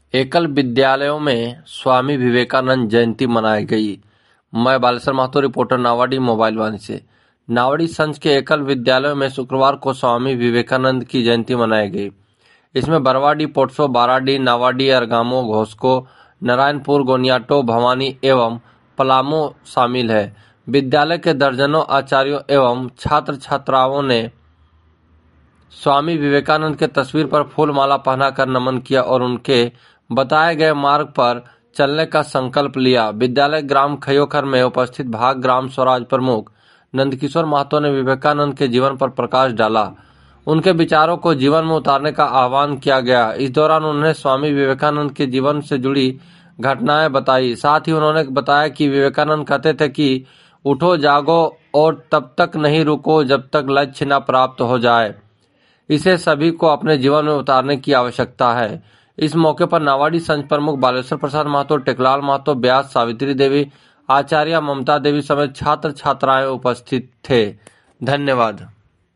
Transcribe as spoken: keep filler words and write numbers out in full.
एकल विद्यालयों में स्वामी विवेकानंद जयंती मनाई गई। मैं बालेश्वर महतो, रिपोर्टर नावाडी मोबाइल वाणी से। नावाडी संघ के एकल विद्यालयों में शुक्रवार को स्वामी विवेकानंद की जयंती मनाई गई। इसमें बरवाडी, पोटसो, बाराडी, नावाडी, अरगामो, घोसको, नारायणपुर, गोनियाटो, भवानी एवं पलामू शामिल है। विद्यालय के दर्जनों आचार्यों एवं छात्र छात्राओं ने स्वामी विवेकानंद के तस्वीर पर फूल माला पहनाकर नमन किया और उनके बताए गए मार्ग पर चलने का संकल्प लिया। विद्यालय ग्राम खयोखर में उपस्थित भाग ग्राम स्वराज प्रमुख नंदकिशोर महतो ने विवेकानंद के जीवन पर प्रकाश डाला। उनके विचारों को जीवन में उतारने का आह्वान किया गया। इस दौरान उन्होंने स्वामी विवेकानंद के जीवन से जुड़ी घटनाएं बताई। साथ ही उन्होंने बताया कि विवेकानंद कहते थे कि उठो, जागो और तब तक नहीं रुको जब तक लक्ष्य न प्राप्त हो जाए। इसे सभी को अपने जीवन में उतारने की आवश्यकता है। इस मौके पर नावाडी संघ प्रमुख बालेश्वर प्रसाद महतो, टेकलाल महतो, ब्यास सावित्री देवी, आचार्य ममता देवी समेत छात्र छात्राएं उपस्थित थे। धन्यवाद।